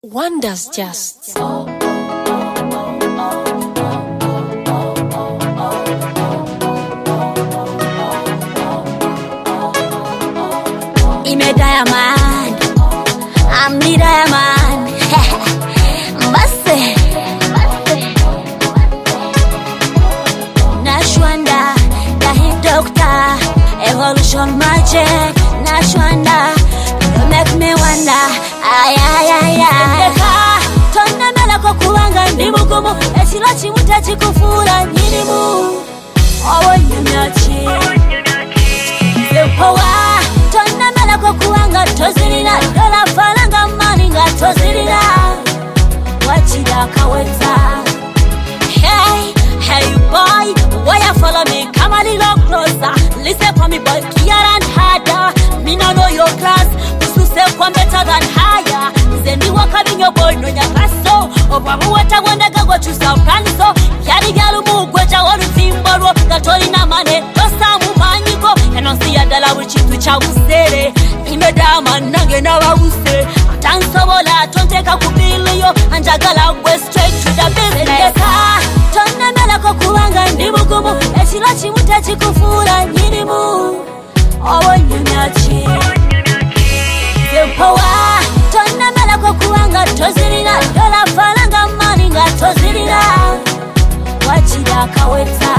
Wonders just. Ime diamond, I'm the diamond. Mbase, Nashwanda, the hit doctor, evolution magic. Nashwanda, you make me wonder. Ay ay ay ay. Tonna mela kokuwanga ndi mugumu, ekiro kimuta kikufura nyirimu. Owo nyamyachi. Power. Tonna mela kokuwanga tozirina, dola falanga mani nga tozirina. Wachida kaweza. Hey, hey boy, why you follow me? Come a little closer. Listen for me, boy, clear and harder. Me no know your class. Usu say one better than higher. Zendi waka binyo boy no nya paso. Obamu wata wanda gago chusa ukanso. Yari galu mugweja wolu timbaro. Gatori na mane, tosa mumanyiko. Enonsi ya dala wichitu cha usere. Ime dama nange na wa use. Atanso bola, tonteka kubiliyo. Anjagala we straight to the business. Tonna mela kokuwanga ndi mugumu, ekiro kimuta kikufura nyirimu. Owo nyamyachi. Power. Tonna mela kokuwanga tozirina, dola falanga mani nga tozirina. Wachida kaweza.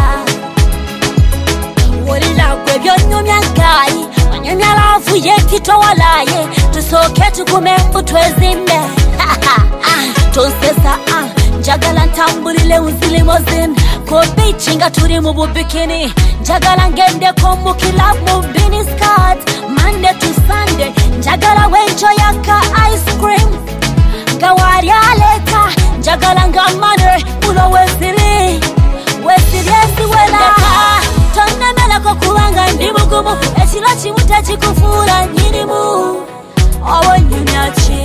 Wolila kwe byonyumya nkayi, wanyumya lafu yekito walaye. Tusoke tukume utwezime. Tonsesa njagala ntambulile unzilimozin. Kobe chinga turi mu bubikini. Njagala ngende komu kilabu mu bini skirt. Monday to Sunday, njagala wencho yaka ice cream. Gawari aleta, njagala ngamane ulo wesiri. Wesiri esi wela. Tonna mela kokuwanga ndi mugumu, ekiro kimuta kikufura nyirimu. Owo nyamyachi.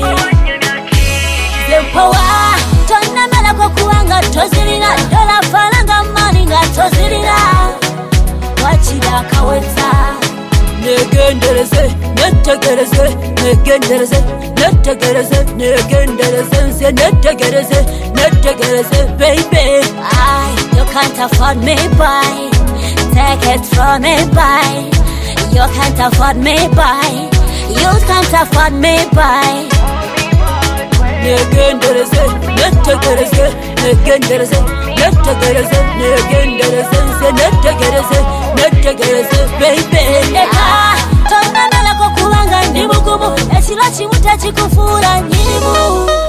Power. Tonna mela kokuwanga tozirina, dola falanga mani nga tozirina. Wachida kaweza. Negendereze, netegereze, negendereze, netegereze, negendereze, nse netegereze, netegereze, baby. You can't afford me, boy. Take it from me, boy. You can't afford me, boy. You can't afford me, boy. Negendereze, netegereze, negendereze, netegereze, negendereze, nse netegereze, netegereze, baby. Tonna mela kokuwanga ndi mugumu, ekiro kimuta kikufura nyirimu.